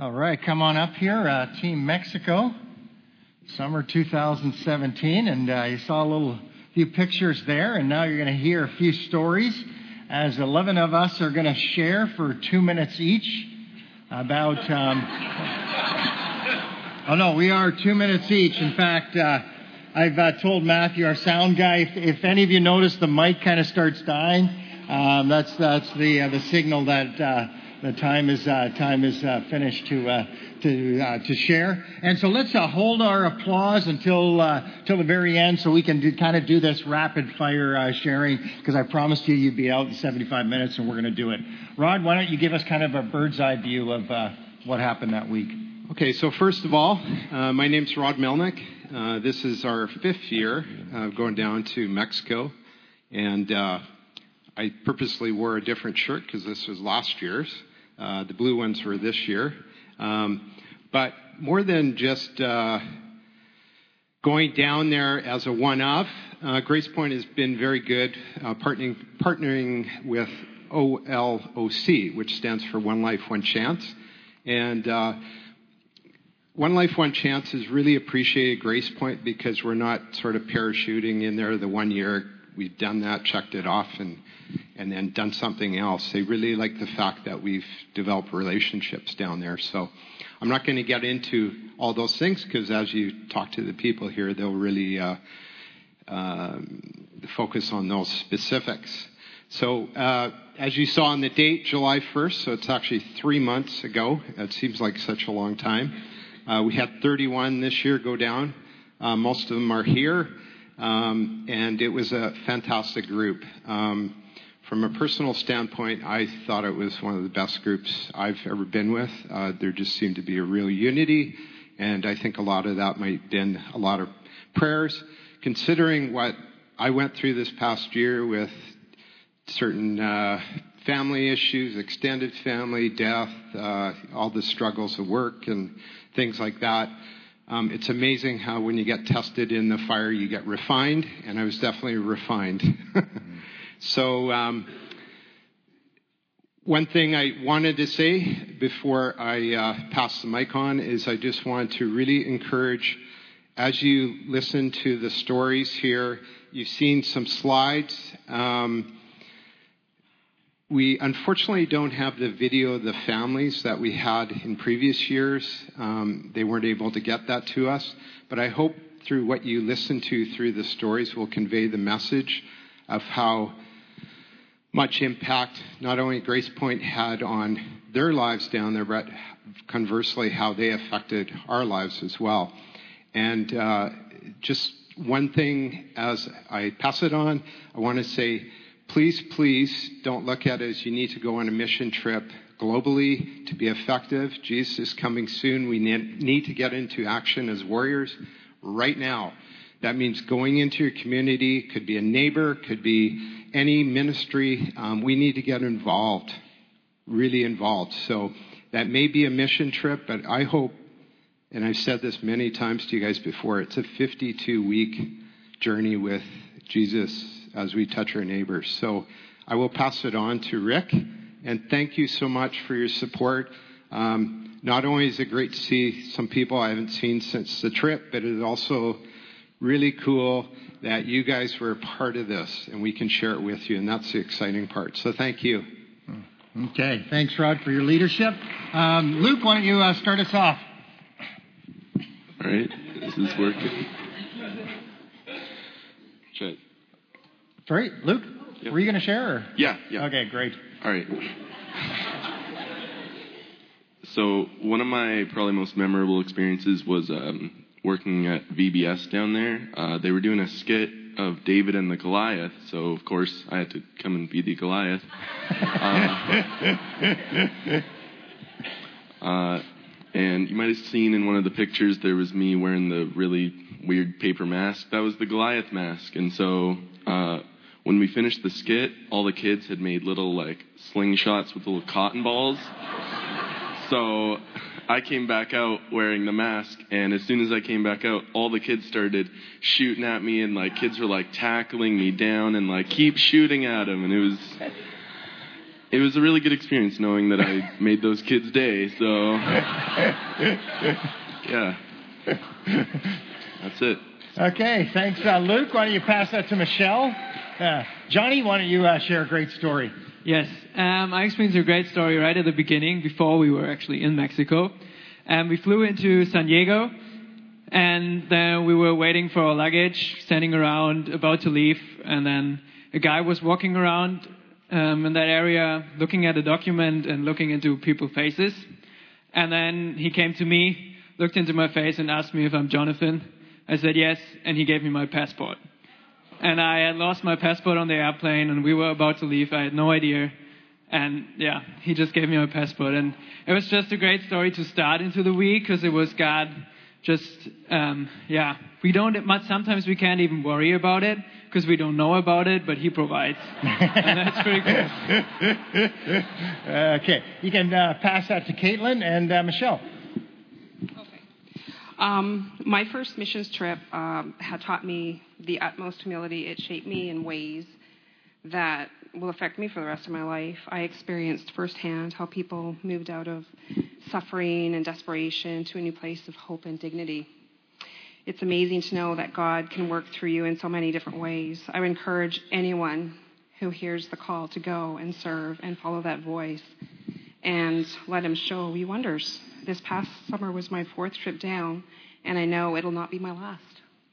All right, come on up here, Team Mexico, summer 2017, and you saw a few pictures there, and now you're going to hear a few stories, as 11 of us are going to share for 2 minutes each about, oh no, we are 2 minutes each. In fact, I've told Matthew, our sound guy, if any of you notice the mic kind of starts dying, that's the signal that the time is finished to share. And so let's hold our applause until the very end, so we can do this rapid fire sharing, because I promised you'd be out in 75 minutes, and we're going to do it. Rod, why don't you give us kind of a bird's eye view of what happened that week? Okay, so first of all, my name's Rod Melnick. This is our 5th year going down to Mexico, and I purposely wore a different shirt because this was last year's. The blue ones were this year. But more than just going down there as a one-off, Grace Point has been very good partnering with OLOC, which stands for One Life, One Chance. And One Life, One Chance has really appreciated Grace Point because we're not sort of parachuting in there the 1 year. We've done that, checked it off, and then done something else. They really like the fact that we've developed relationships down there. So I'm not going to get into all those things, because as you talk to the people here, they'll really focus on those specifics. So as you saw on the date, July 1st, so it's actually 3 months ago. It seems like such a long time. We had 31 this year go down. Most of them are here. And it was a fantastic group. From a personal standpoint, I thought it was one of the best groups I've ever been with. There just seemed to be a real unity, and I think a lot of that might have been a lot of prayers. Considering what I went through this past year with certain family issues, extended family, death, all the struggles of work and things like that, it's amazing how when you get tested in the fire, you get refined, and I was definitely refined. So one thing I wanted to say before I pass the mic on is I just want to really encourage, as you listen to the stories here, you've seen some slides. We unfortunately don't have the video of the families that we had in previous years. They weren't able to get that to us. But I hope through what you listen to through the stories will convey the message of how much impact not only Grace Point had on their lives down there, but conversely how they affected our lives as well. And just one thing as I pass it on, I want to say, please don't look at it as you need to go on a mission trip globally to be effective. Jesus is coming soon. We need to get into action as warriors right now. That means going into your community. Could be a neighbor, could be any ministry. We need to get involved, really involved. So that may be a mission trip, but I hope, and I've said this many times to you guys before, it's a 52-week journey with Jesus as we touch our neighbors. So I will pass it on to Rick, and thank you so much for your support. Not only is it great to see some people I haven't seen since the trip, but it's also really cool that you guys were a part of this, and we can share it with you, and that's the exciting part. So thank you. Okay, thanks, Rod, for your leadership. Luke, why don't you start us off? All right, this is working. Shit. Sorry, Luke, Yep. Were you going to share? Or? Yeah. Okay, great. All right. So one of my probably most memorable experiences was working at VBS down there. They were doing a skit of David and the Goliath, so of course I had to come and be the Goliath. And you might have seen in one of the pictures there was me wearing the really weird paper mask. That was the Goliath mask. And so when we finished the skit, all the kids had made little slingshots with little cotton balls. So I came back out wearing the mask, and as soon as I came back out, all the kids started shooting at me, and kids were tackling me down and keep shooting at him, and it was a really good experience knowing that I made those kids' day. So, yeah, that's it. Okay, thanks, Luke. Why don't you pass that to Michelle? Johnny, why don't you share a great story? Yes, I experienced a great story right at the beginning, before we were actually in Mexico. We flew into San Diego, and then we were waiting for our luggage, standing around, about to leave, and then a guy was walking around in that area, looking at a document and looking into people's faces. And then he came to me, looked into my face, and asked me if I'm Jonathan. I said yes, and he gave me my passport. And I had lost my passport on the airplane, and we were about to leave. I had no idea. And yeah, he just gave me my passport. And it was just a great story to start into the week, because it was God just, we don't much, sometimes we can't even worry about it, because we don't know about it, but he provides. And that's pretty cool. Okay, you can pass that to Caitlin and Michelle. My first missions trip had taught me the utmost humility. It shaped me in ways that will affect me for the rest of my life. I experienced firsthand how people moved out of suffering and desperation to a new place of hope and dignity. It's amazing to know that God can work through you in so many different ways. I would encourage anyone who hears the call to go and serve and follow that voice and let him show you wonders. This past summer was my 4th trip down, and I know it'll not be my last.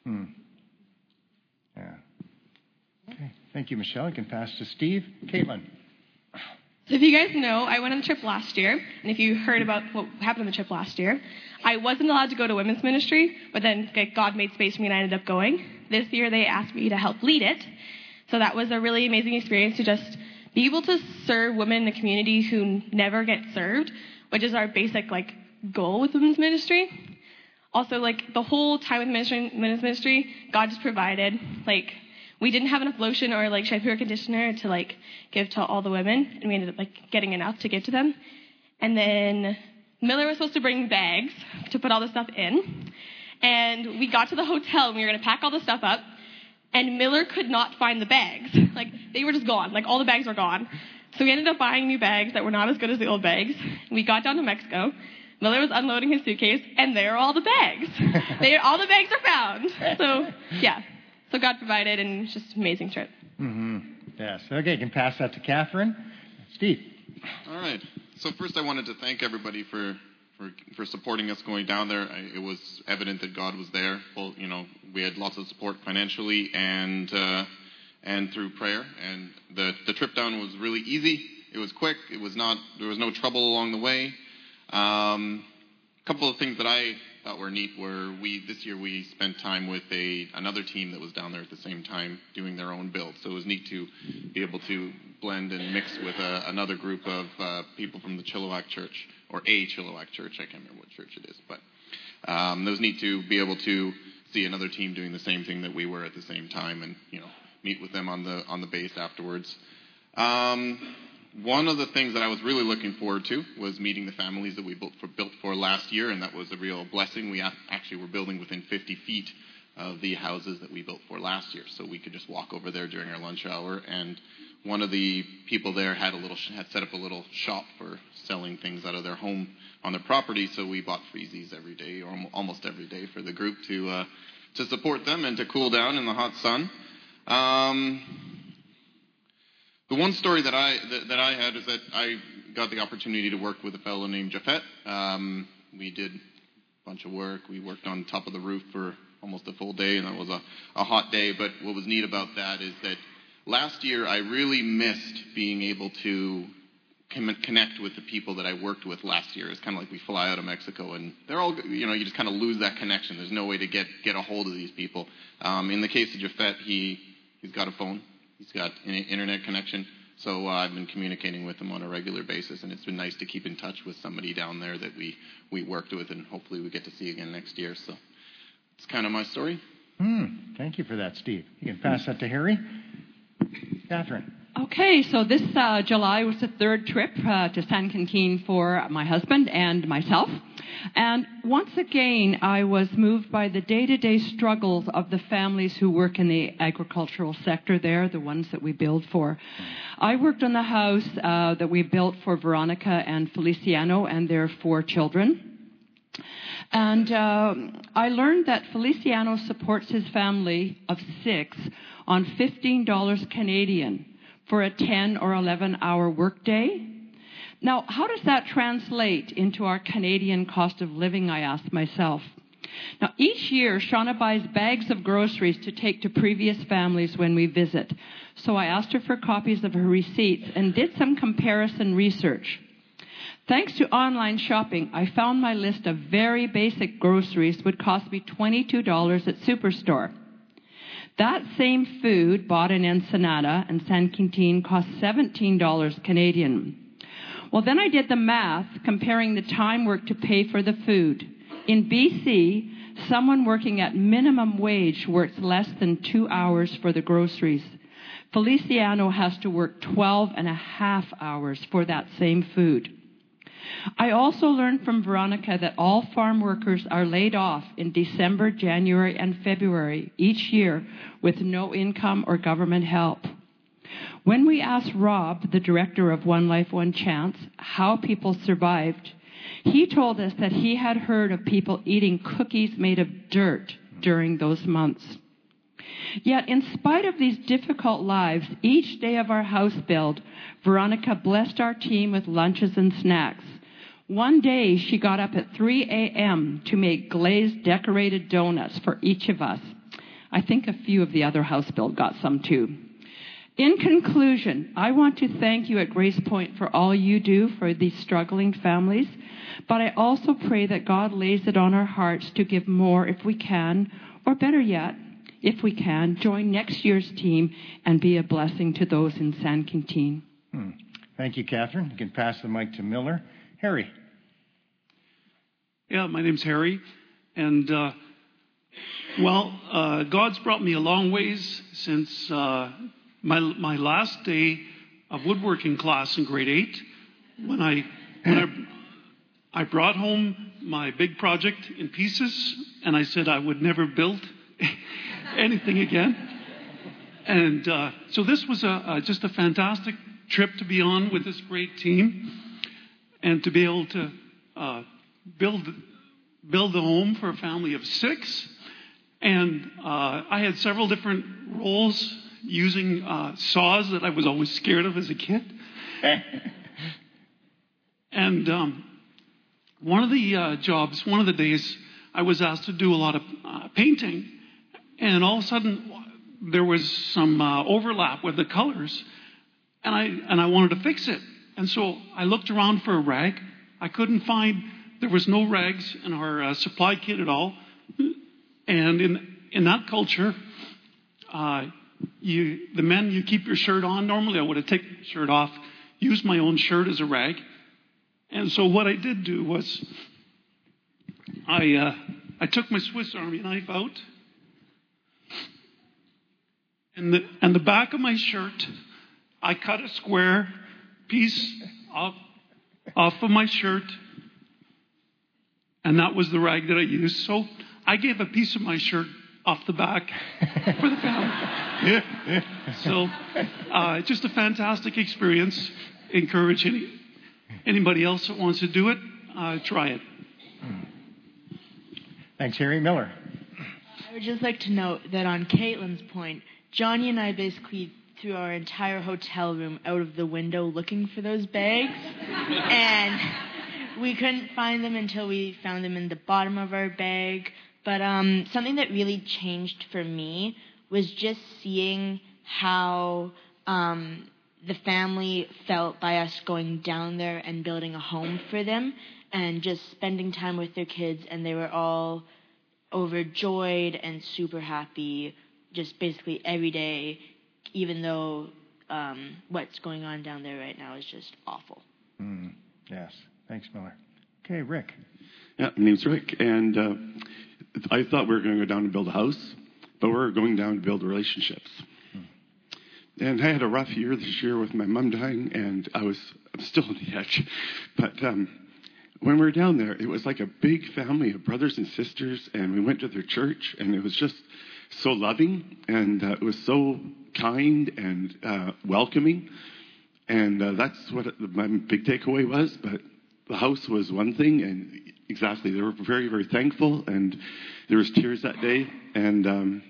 Yeah. Okay. Thank you, Michelle. You can pass to Steve. Caitlin. So if you guys know, I went on a trip last year, and if you heard about what happened on the trip last year, I wasn't allowed to go to women's ministry, but then God made space for me and I ended up going. This year they asked me to help lead it. So that was a really amazing experience to just be able to serve women in the community who never get served, which is our basic goal with women's ministry. Also, the whole time with women's ministry, God just provided. We didn't have enough lotion or shampoo or conditioner to give to all the women, and we ended up getting enough to give to them. And then Miller was supposed to bring bags to put all the stuff in, and we got to the hotel and we were going to pack all the stuff up, and Miller could not find the bags. They were just gone. All the bags were gone. So we ended up buying new bags that were not as good as the old bags. We got down to Mexico. Miller was unloading his suitcase, and there are all the bags. All the bags are found. So, yeah. So God provided, and it's just an amazing trip. Mm-hmm. Yes. Okay, you can pass that to Catherine. Steve. All right. So first I wanted to thank everybody for supporting us going down there. It was evident that God was there. Well, we had lots of support financially and through prayer. And the trip down was really easy. It was quick. There was no trouble along the way. A couple of things that I thought were neat were this year we spent time with another team that was down there at the same time doing their own build. So it was neat to be able to blend and mix with another group of people from the Chilliwack Church, or a Chilliwack Church. I can't remember what church it is, but it was neat to be able to see another team doing the same thing that we were at the same time, and meet with them on the base afterwards. One of the things that I was really looking forward to was meeting the families that we built for last year, and that was a real blessing. We actually were building within 50 feet of the houses that we built for last year, so we could just walk over there during our lunch hour. And one of the people there had set up a little shop for selling things out of their home on their property, so we bought freezies every day, or almost every day, for the group to support them and to cool down in the hot sun. The one story that I had is that I got the opportunity to work with a fellow named Japhet. We did a bunch of work. We worked on top of the roof for almost a full day, and that was a hot day. But what was neat about that is that last year I really missed being able to connect with the people that I worked with last year. It's kind of like we fly out of Mexico, and they're all, you just kind of lose that connection. There's no way to get a hold of these people. In the case of Japhet, he's got a phone. He's got an internet connection, so I've been communicating with him on a regular basis, and it's been nice to keep in touch with somebody down there that we worked with, and hopefully we get to see again next year. So it's kind of my story. Thank you for that, Steve. You can pass that to Harry. Catherine. Okay, so this July was the 3rd trip to San Quintin for my husband and myself. And once again, I was moved by the day-to-day struggles of the families who work in the agricultural sector there, the ones that we build for. I worked on the house that we built for Veronica and Feliciano and their 4 children. And I learned that Feliciano supports his family of 6 on $15 Canadian for a 10 or 11-hour workday. Now, how does that translate into our Canadian cost of living, I asked myself. Now, each year, Shauna buys bags of groceries to take to previous families when we visit. So I asked her for copies of her receipts and did some comparison research. Thanks to online shopping, I found my list of very basic groceries would cost me $22 at Superstore. That same food bought in Ensenada and San Quintin cost $17 Canadian. Well, then I did the math, comparing the time worked to pay for the food. In BC, someone working at minimum wage works less than 2 hours for the groceries. Feliciano has to work 12 and a half hours for that same food. I also learned from Veronica that all farm workers are laid off in December, January, and February each year with no income or government help. When we asked Rob, the director of One Life, One Chance, how people survived, he told us that he had heard of people eating cookies made of dirt during those months. Yet, in spite of these difficult lives, each day of our house build, Veronica blessed our team with lunches and snacks. One day, she got up at 3 a.m. to make glazed decorated donuts for each of us. I think a few of the other house build got some too. In conclusion, I want to thank you at Grace Point for all you do for these struggling families, but I also pray that God lays it on our hearts to give more if we can, or better yet, if we can, join next year's team and be a blessing to those in San Quintin. Thank you, Catherine. You can pass the mic to Miller. Harry. Yeah, my name's Harry, and God's brought me a long ways since my last day of woodworking class in grade 8, when I brought home my big project in pieces, and I said I would never build anything again. And so this was just a fantastic trip to be on with this great team, and to be able to build a home for a family of 6. And I had several different roles using saws that I was always scared of as a kid. And one of the days, I was asked to do a lot of painting. And all of a sudden, there was some overlap with the colors. And I wanted to fix it. And so I looked around for a rag. I couldn't find, there was no rags in our supply kit at all. And in that culture, you keep your shirt on. Normally I would have taken my shirt off, used my own shirt as a rag. And so what I did do was I took my Swiss Army knife out, and the back of my shirt, I cut a square piece off of my shirt, and that was the rag that I used. So I gave a piece of my shirt off the back for the family. So just a fantastic experience. Encourage anybody else that wants to do it, try it. Thanks, Harry. Miller. I would just like to note that on Caitlin's point, Johnny and I basically threw our entire hotel room out of the window looking for those bags. And we couldn't find them until we found them in the bottom of our bag. But something that really changed for me was just seeing how the family felt by us going down there and building a home for them and just spending time with their kids. And they were all overjoyed and super happy just basically every day, even though what's going on down there right now is just awful. Yes. Thanks, Miller. Okay, Rick. Yeah, my name's Rick, and I thought we were going to go down and build a house, but we're going down to build relationships. And I had a rough year this year with my mom dying, and I'm still on the edge. But when we were down there, it was like a big family of brothers and sisters, and we went to their church, and it was just so loving, and it was so kind and welcoming, and that's what my big takeaway was. But the house was one thing, and exactly, they were very, very thankful, and there was tears that day, and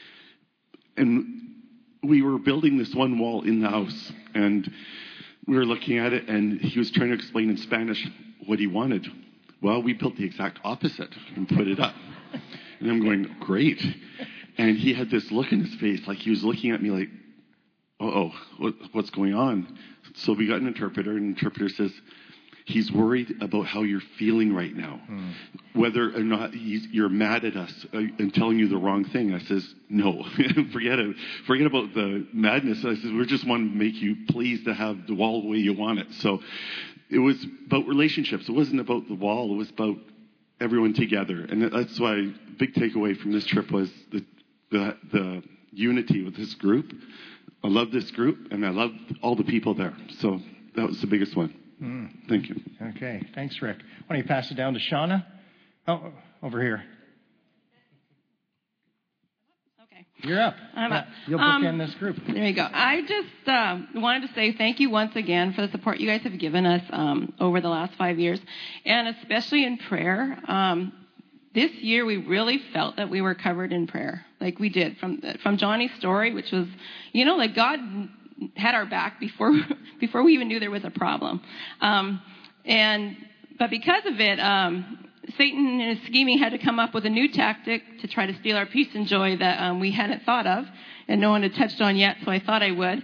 we were building this one wall in the house, and we were looking at it, and he was trying to explain in Spanish what he wanted. Well, we built the exact opposite and put it up. And I'm going, great. And he had this look in his face, like he was looking at me like, what's going on? So we got an interpreter, and the interpreter says, he's worried about how you're feeling right now, whether or not you're mad at us and telling you the wrong thing. I says, no, forget it. Forget about the madness. I says, we just want to make you pleased to have the wall the way you want it. So it was about relationships. It wasn't about the wall. It was about everyone together. And that's why big takeaway from this trip was the unity with this group. I love this group, and I love all the people there. So that was the biggest one. Thank you. Okay. Thanks, Rick. Why don't you pass it down to Shauna? Oh, over here. Okay. You're up. I'm up. You'll bookend this group. There you go. I just wanted to say thank you once again for the support you guys have given us over the last 5 years, and especially in prayer. This year, we really felt that we were covered in prayer, like we did from Johnny's story, which was, like God had our back before we even knew there was a problem. But because of it, Satan and his scheming had to come up with a new tactic to try to steal our peace and joy that we hadn't thought of and no one had touched on yet, so I thought I would.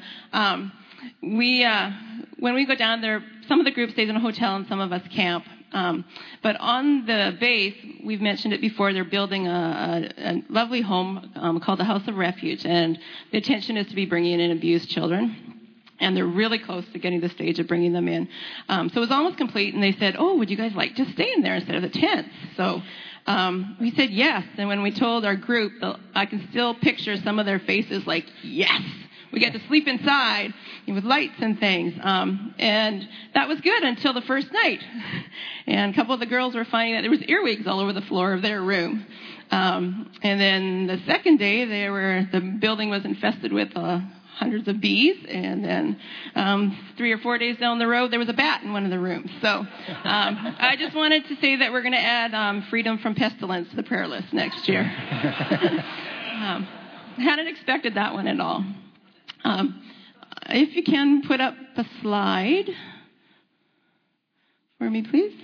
When we go down there, some of the group stays in a hotel and some of us camp. But on the base, we've mentioned it before, they're building a lovely home called the House of Refuge, and the intention is to be bringing in abused children. And they're really close to getting to the stage of bringing them in. So it was almost complete, and they said, would you guys like to stay in there instead of the tents? So we said yes, and when we told our group, I can still picture some of their faces like, yes! We get to sleep inside with lights and things. And that was good until the first night. And a couple of the girls were finding that there was earwigs all over the floor of their room. And then the second day, the building was infested with hundreds of bees. And then 3 or 4 days down the road, there was a bat in one of the rooms. So I just wanted to say that we're going to add freedom from pestilence to the prayer list next year. Hadn't expected that one at all. If you can put up a slide for me, please.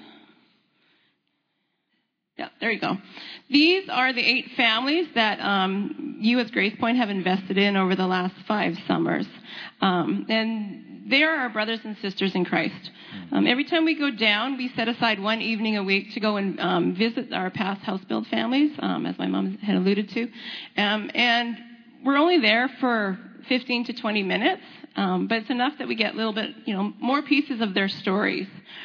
Yeah, there you go. These are the 8 families that you as Grace Point have invested in over the last 5 summers. And they are our brothers and sisters in Christ. Every time we go down, we set aside 1 evening a week to go and visit our past house build families, as my mom had alluded to. And we're only there for 15 to 20 minutes, but it's enough that we get a little bit, more pieces of their stories.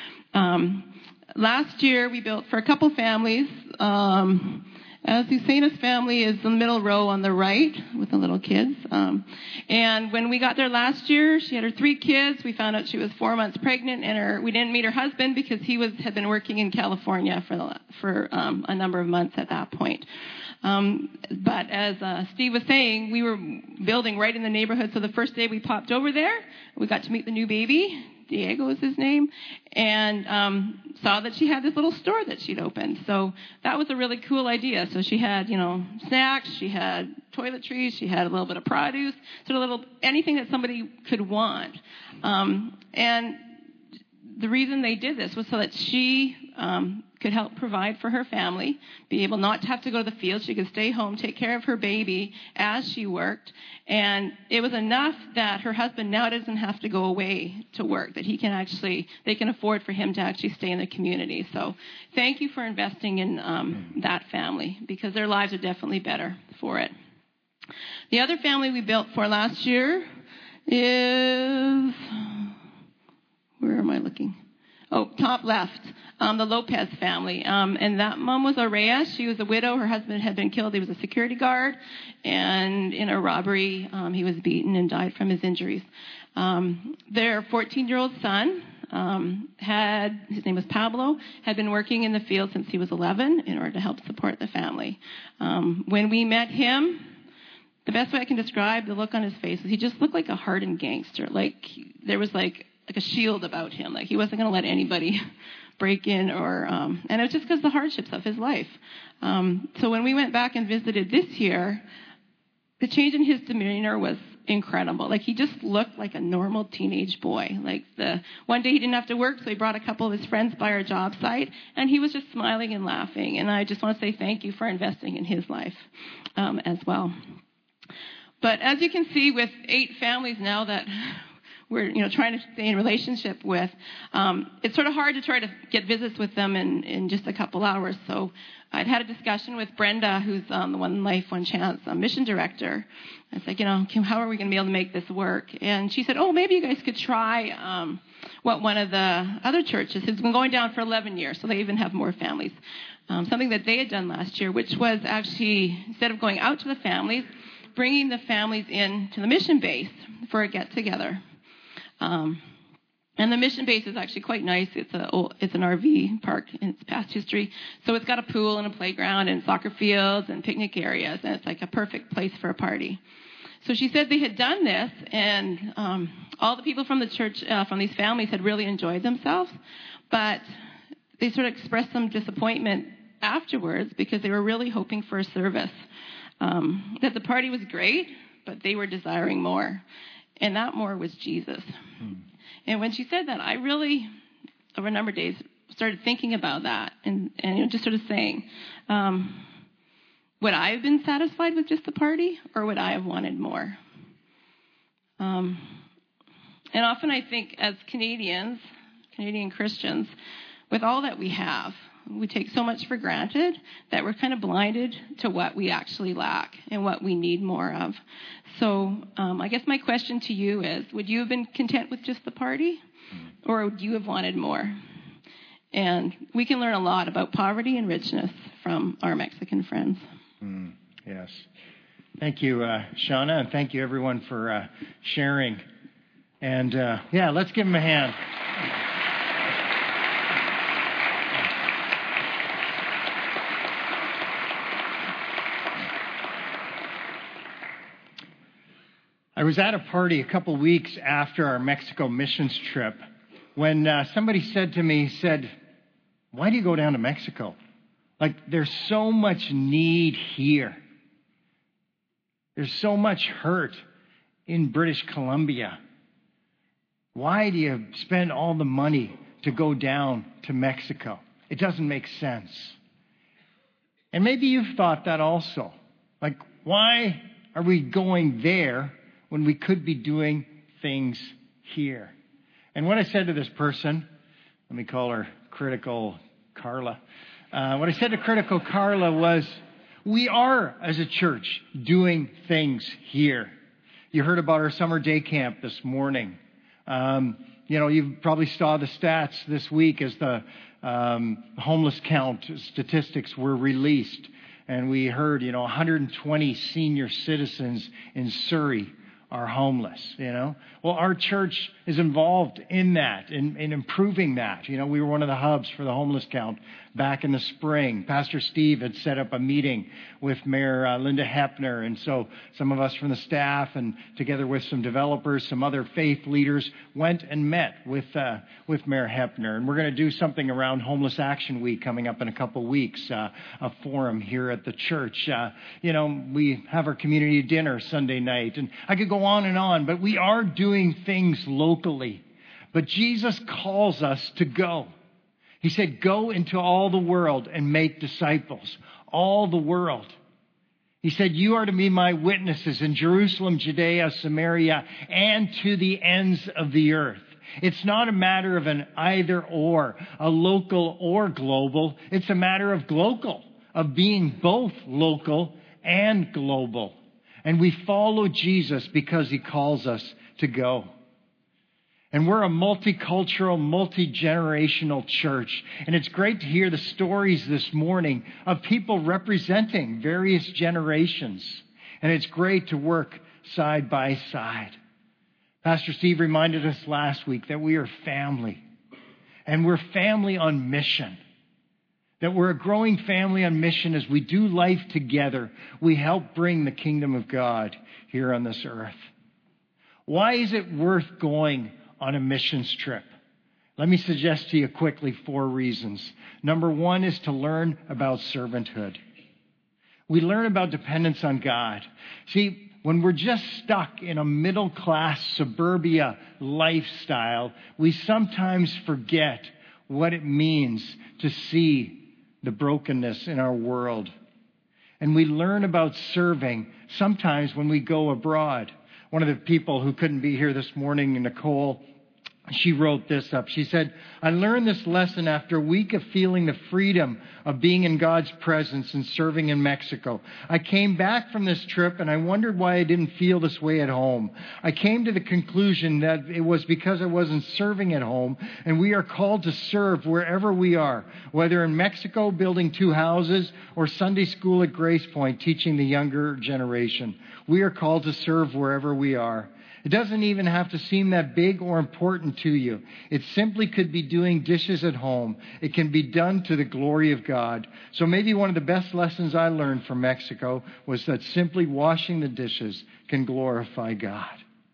Last year, we built for a couple families. Azucena's family is the middle row on the right with the little kids. And when we got there last year, she had her 3 kids. We found out she was 4 months pregnant, and we didn't meet her husband because he had been working in California for a number of months at that point. But as Steve was saying, we were building right in the neighborhood. So the first day we popped over there, we got to meet the new baby. Diego is his name, and saw that she had this little store that she'd opened. So that was a really cool idea. So she had, snacks, she had toiletries, she had a little bit of produce, sort of anything that somebody could want. And the reason they did this was so that she could help provide for her family, be able not to have to go to the field. She could stay home, take care of her baby as she worked. And it was enough that her husband now doesn't have to go away to work, that they can afford for him to actually stay in the community. So thank you for investing in that family, because their lives are definitely better for it. The other family we built for last year is, where am I looking? Top left, the Lopez family. And that mom was Aurea. She was a widow. Her husband had been killed. He was a security guard. And in a robbery, he was beaten and died from his injuries. Their 14-year-old son his name was Pablo, had been working in the field since he was 11 in order to help support the family. When we met him, the best way I can describe the look on his face is he just looked like a hardened gangster. Like there was like a shield about him. Like he wasn't going to let anybody break in and it was just because of the hardships of his life. So when we went back and visited this year, the change in his demeanor was incredible. Like he just looked like a normal teenage boy. Like one day he didn't have to work, so he brought a couple of his friends by our job site, and he was just smiling and laughing. And I just want to say thank you for investing in his life as well. But as you can see, with 8 families now that we're trying to stay in relationship with, it's sort of hard to try to get visits with them in just a couple hours. So I'd had a discussion with Brenda, who's the One Life, One Chance mission director. I was like, how are we going to be able to make this work? And she said, maybe you guys could try what one of the other churches has been going down for 11 years, so they even have more families. Something that they had done last year, which was actually, instead of going out to the families, bringing the families in to the mission base for a get-together. And the mission base is actually quite nice. It's an RV park in its past history. So it's got a pool and a playground and soccer fields and picnic areas, and it's like a perfect place for a party. So she said they had done this, and all the people from the church, from these families, had really enjoyed themselves. But they sort of expressed some disappointment afterwards because they were really hoping for a service. That the party was great, but they were desiring more. And that more was Jesus. And when she said that, I really, over a number of days, started thinking about that and just sort of saying, would I have been satisfied with just the party, or would I have wanted more? And often I think as Canadian Christians, with all that we have, we take so much for granted that we're kind of blinded to what we actually lack and what we need more of. So I guess my question to you is, would you have been content with just the party, or would you have wanted more? And we can learn a lot about poverty and richness from our Mexican friends. Yes. Thank you, Shauna, and thank you, everyone, for sharing. And, let's give them a hand. I was at a party a couple weeks after our Mexico missions trip when somebody said to me, why do you go down to Mexico? Like, there's so much need here. There's so much hurt in British Columbia. Why do you spend all the money to go down to Mexico? It doesn't make sense. And maybe you've thought that also. Like, why are we going there when we could be doing things here? And what I said to this person, let me call her Critical Carla. What I said to Critical Carla was, we are, as a church, doing things here. You heard about our summer day camp this morning. You probably saw the stats this week as the homeless count statistics were released. And we heard, 120 senior citizens in Surrey are homeless, Well, our church is involved in that, in improving that. We were one of the hubs for the homeless count back in the spring. Pastor Steve had set up a meeting with Mayor Linda Hepner, and so some of us from the staff and together with some developers, some other faith leaders, went and met with Mayor Hepner. And we're going to do something around Homeless Action Week coming up in a couple weeks, a forum here at the church. We have our community dinner Sunday night, and I could go on, but we are doing things locally. But Jesus calls us to go. He said, go into all the world and make disciples. All the world. He said, you are to be my witnesses in Jerusalem, Judea, Samaria, and to the ends of the earth. It's not a matter of an either or, a local or global. It's a matter of global, of being both local and global. And we follow Jesus because he calls us to go. And we're a multicultural, multi-generational church. And it's great to hear the stories this morning of people representing various generations. And it's great to work side by side. Pastor Steve reminded us last week that we are family. And we're family on mission. That we're a growing family on mission as we do life together. We help bring the kingdom of God here on this earth. Why is it worth going on a missions trip? Let me suggest to you quickly 4 reasons. Number 1 is to learn about servanthood. We learn about dependence on God. See, when we're just stuck in a middle-class suburbia lifestyle, we sometimes forget what it means to see the brokenness in our world. And we learn about serving sometimes when we go abroad. One of the people who couldn't be here this morning, Nicole, she wrote this up. She said, I learned this lesson after a week of feeling the freedom of being in God's presence and serving in Mexico. I came back from this trip and I wondered why I didn't feel this way at home. I came to the conclusion that it was because I wasn't serving at home, and we are called to serve wherever we are, whether in Mexico building 2 houses or Sunday school at Grace Point teaching the younger generation. We are called to serve wherever we are. It doesn't even have to seem that big or important to you. It simply could be doing dishes at home. It can be done to the glory of God. So maybe one of the best lessons I learned from Mexico was that simply washing the dishes can glorify God.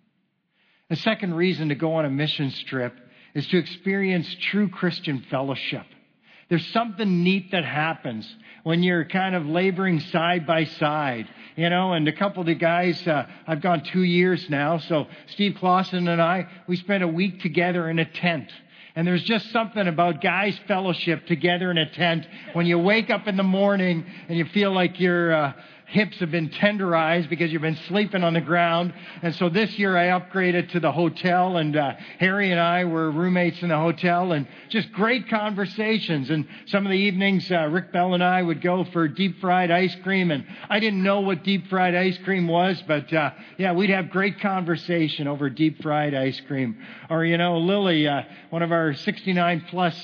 A second reason to go on a missions trip is to experience true Christian fellowship. There's something neat that happens when you're kind of laboring side by side, and a couple of the guys, I've gone 2 years now, so Steve Clausen and I, we spent a week together in a tent. And there's just something about guys' fellowship together in a tent when you wake up in the morning and you feel like your hips have been tenderized because you've been sleeping on the ground. And so this year I upgraded to the hotel, and Harry and I were roommates in the hotel, and just great conversations. And some of the evenings, Rick Bell and I would go for deep fried ice cream, and I didn't know what deep fried ice cream was, but we'd have great conversation over deep fried ice cream. Or, Lily, one of our 69 plus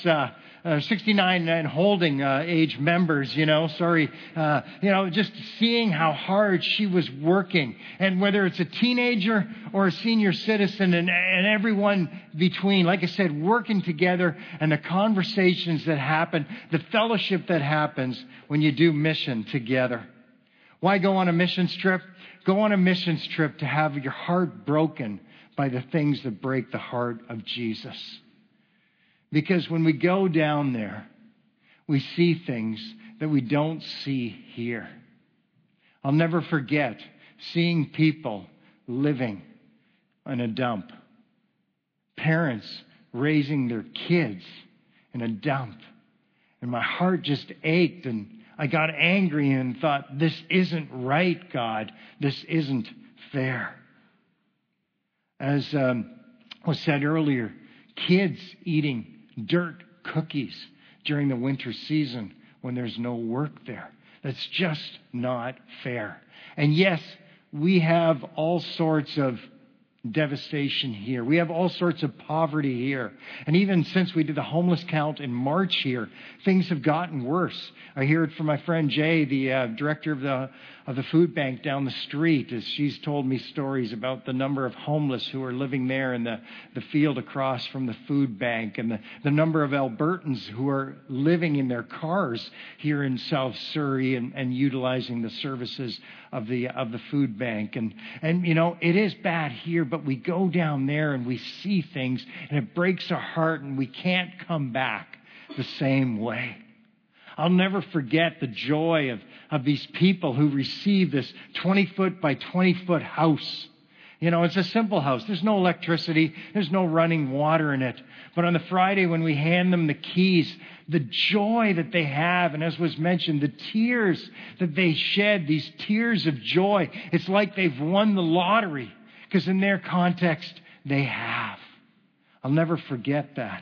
69 and holding age members, just seeing how hard she was working. And whether it's a teenager or a senior citizen and everyone between, like I said, working together, and the conversations that happen, the fellowship that happens when you do mission together. Why go on a missions trip? Go on a missions trip to have your heart broken by the things that break the heart of Jesus. Because when we go down there, we see things that we don't see here. I'll never forget seeing people living in a dump. Parents raising their kids in a dump. And my heart just ached, and I got angry and thought, this isn't right, God. This isn't fair. As was said earlier, kids eating dirt cookies during the winter season when there's no work there. That's just not fair. And yes, we have all sorts of devastation here. We have all sorts of poverty here. And even since we did the homeless count in March here, things have gotten worse. I hear it from my friend Jay, the director of the food bank down the street, as she's told me stories about the number of homeless who are living there in the field across from the food bank, and the number of Albertans who are living in their cars here in South Surrey and utilizing the services of the food bank. And it is bad here, but we go down there and we see things, and it breaks our heart, and we can't come back the same way. I'll never forget the joy of these people who receive this 20-foot by 20-foot house. It's a simple house. There's no electricity. There's no running water in it. But on the Friday when we hand them the keys, the joy that they have, and as was mentioned, the tears that they shed, these tears of joy, it's like they've won the lottery, because in their context, they have. I'll never forget that.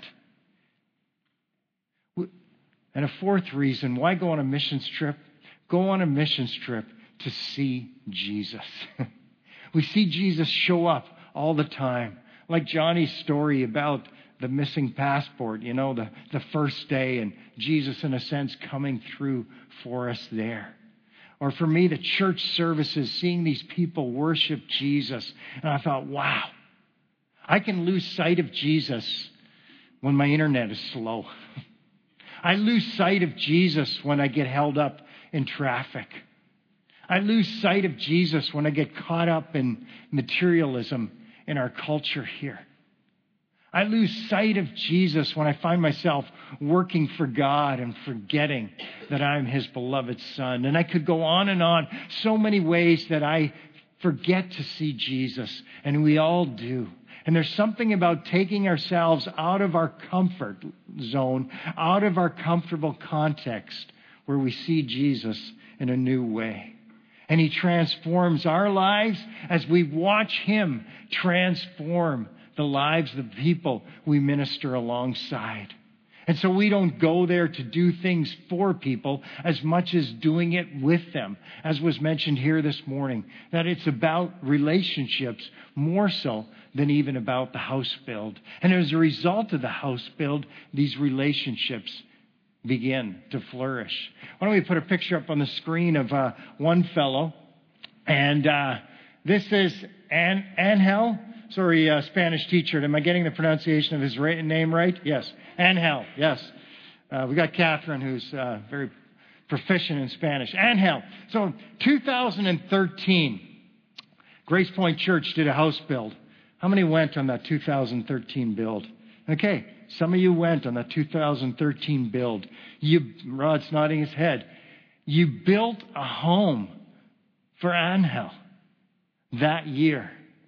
And a fourth reason, why go on a missions trip? Go on a missions trip to see Jesus. We see Jesus show up all the time. Like Johnny's story about the missing passport, the first day, and Jesus, in a sense, coming through for us there. Or for me, the church services, seeing these people worship Jesus. And I thought, wow, I can lose sight of Jesus when my internet is slow. I lose sight of Jesus when I get held up in traffic. I lose sight of Jesus when I get caught up in materialism in our culture here. I lose sight of Jesus when I find myself working for God and forgetting that I'm His beloved Son. And I could go on, so many ways that I forget to see Jesus, and we all do. And there's something about taking ourselves out of our comfort zone, out of our comfortable context, where we see Jesus in a new way. And He transforms our lives as we watch Him transform the lives of the people we minister alongside. And so we don't go there to do things for people as much as doing it with them, as was mentioned here this morning, that it's about relationships more so than even about the house build. And as a result of the house build, these relationships begin to flourish. Why don't we put a picture up on the screen of one fellow, and this is Angel. Sorry, Spanish teacher. Am I getting the pronunciation of his name right? Yes. Angel. Yes. We got Catherine, who's very proficient in Spanish. Angel. So 2013, Grace Point Church did a house build. How many went on that 2013 build? Okay. Some of you went on that 2013 build. Rod's nodding his head. You built a home for Angel that year.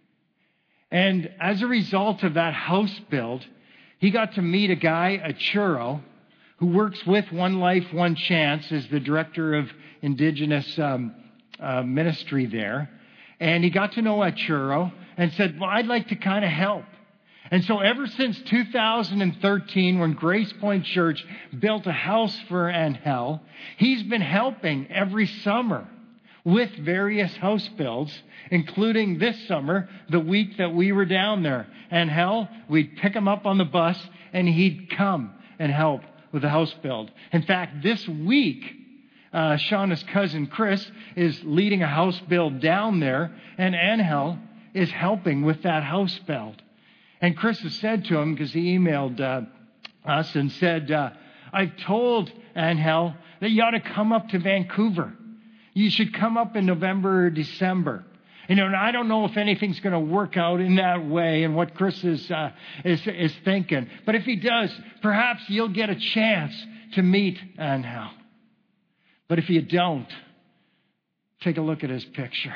And as a result of that house build, he got to meet a guy, a churro, who works with One Life, One Chance as the director of Indigenous ministry there. And he got to know a churro and said, well, I'd like to kind of help. And so ever since 2013, when Grace Point Church built a house for Angel, he's been helping every summer with various house builds, including this summer, the week that we were down there. Angel, we'd pick him up on the bus, and he'd come and help with the house build. In fact, this week, Shauna's cousin Chris is leading a house build down there, and Angel is helping with that house build. And Chris has said to him, because he emailed us and said, I've told Angel that you ought to come up to Vancouver. You should come up in November or December. And I don't know if anything's going to work out in that way and what Chris is thinking. But if he does, perhaps you'll get a chance to meet Angel. But if you don't, take a look at his picture.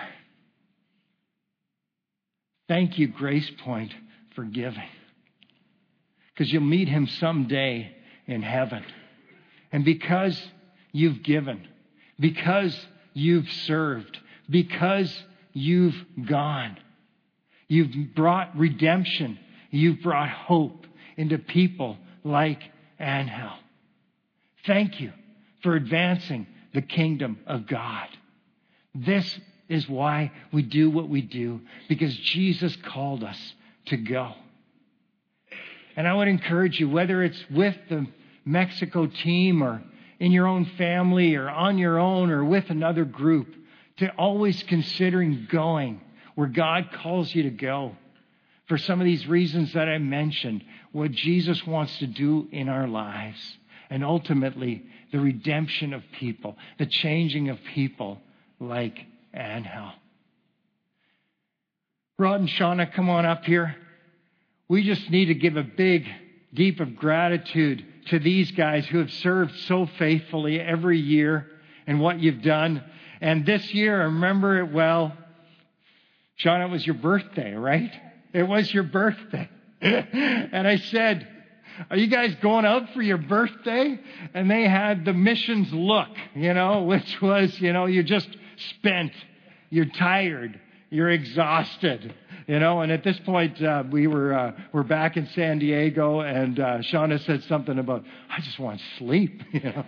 Thank you, Grace Point, for giving. Because you'll meet him someday in heaven. And because you've given, because you've served, because you've gone, you've brought redemption, you've brought hope into people like Angel. Thank you for advancing the kingdom of God. This is why we do what we do, because Jesus called us to go. And I would encourage you, whether it's with the Mexico team or in your own family or on your own or with another group, to always considering going where God calls you to go. For some of these reasons that I mentioned, what Jesus wants to do in our lives. And ultimately, the redemption of people, the changing of people like Angel. Rod and Shauna, come on up here. We just need to give a big, deep of gratitude to these guys who have served so faithfully every year and what you've done. And this year, I remember it well. Shauna, it was your birthday, right? It was your birthday. And I said, are you guys going out for your birthday? And they had the missions look, which was, you're just spent. You're tired. You're exhausted. And at this point, we're back in San Diego, and Shauna said something about, I just want to sleep.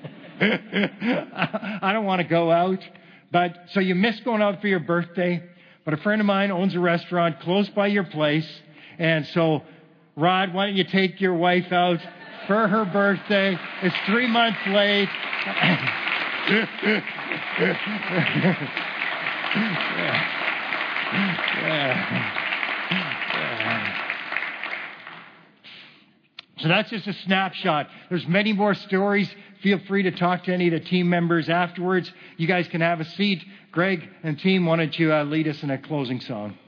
I don't want to go out. But so you missed going out for your birthday. But a friend of mine owns a restaurant close by your place. And so, Rod, why don't you take your wife out for her birthday? It's 3 months late. So that's just a snapshot. There's many more stories. Feel free to talk to any of the team members afterwards. You guys can have a seat. Greg and team, why don't you lead us in a closing song?